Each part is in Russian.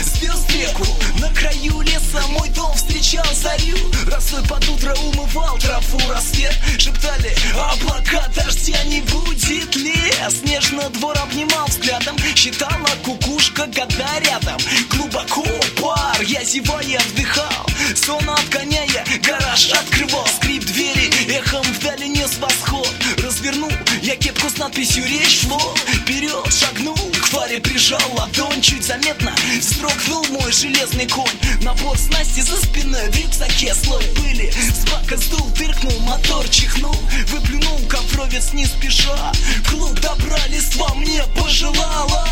звезд реку. На краю леса мой дом встречал зарю. Росой под утро умывал траву рассвет. Шептали облака, дождя не будет ли. Снежно двор обнимал взглядом. Считала кукушка года рядом. Глубоко пар, я зевая вдыхал. Сон отгоняя, гараж открывал. Скрип двери, эхом вдали нес восход. Развернул я кепку с надписью «Речь флот». Вперед шагнул, к фаре прижал ладонь. Чуть заметно вздрогнул мой железный конь. Набор снасти за спиной, в рюкзаке слой пыли. С бака сдул, дыркнул, мотор чихнул. Выплюнул ковровец не спеша. Клуб добра листва мне пожелала.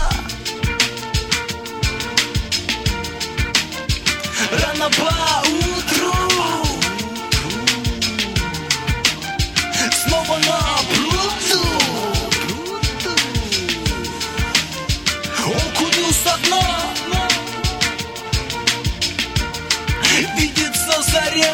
Рано поутру снова на пруду. Окунул со дна, видится заря.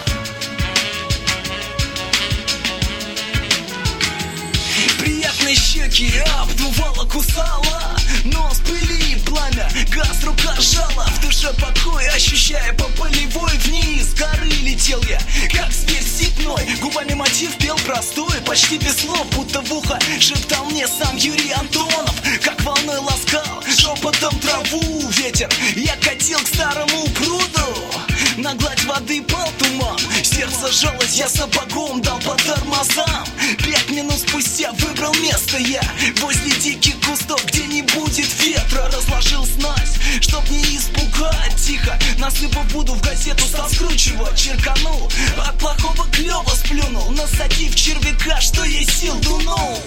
Приятные щеки обдувала, кусала. Нос пыли и пламя, газ рука жала. В душе покой, ощущая по полевой. Вниз горы летел я, как зверь степной. Губами мотив пел простой, почти без слов, будто в ухо шептал мне сам Юрий Антонов. Как волной ласкал шепотом траву ветер. Я катил к старому пруду. На гладь воды пал туман. Сердце сжалось, я сапогом дал по тормозам. 5 минут спустя выбрал место я возле диких кустов, где не будет ветра. Разложил снасть, чтоб не испугать. Тихо насыпав воду в газету, стал скручивать. Черканул, от плохого клёва сплюнул. Насадив червяка, что есть сил, дунул.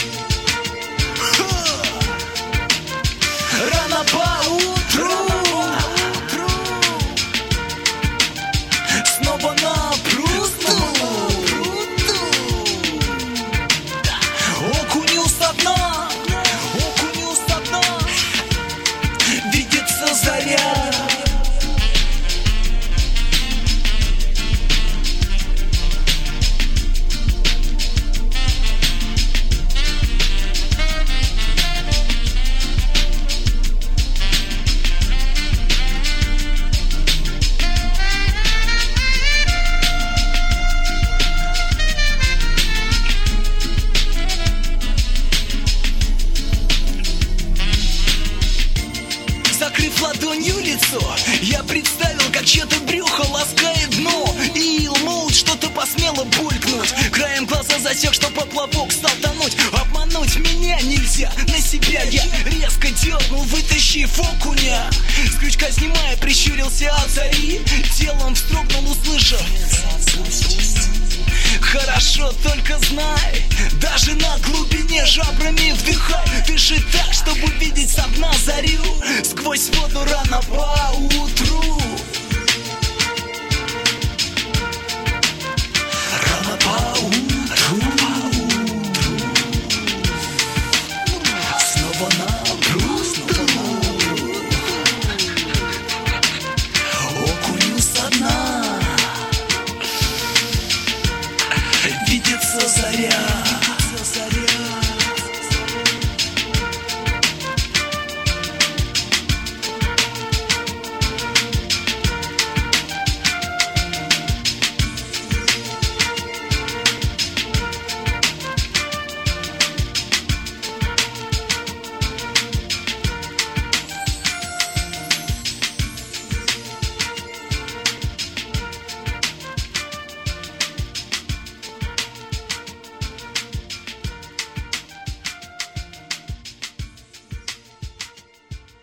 Рано поутру снова на пруду. Окунул со дна, видится заря. Закрыв ладонью лицо, я представил, как чье-то брюхо ласкает дно. И Илмоут что-то посмело булькнуть. Краем глаза засек, что поплавок стал тонуть. Обмануть меня нельзя, на себя я резко дернул, вытащив окуня. С крючка снимая, прищурился от зари. Телом вздрогнул, услышав: хорошо, только знай, даже на глубине жабрами вдыхай. Дыши так, чтобы видеть со дна зарю. Сквозь воду рано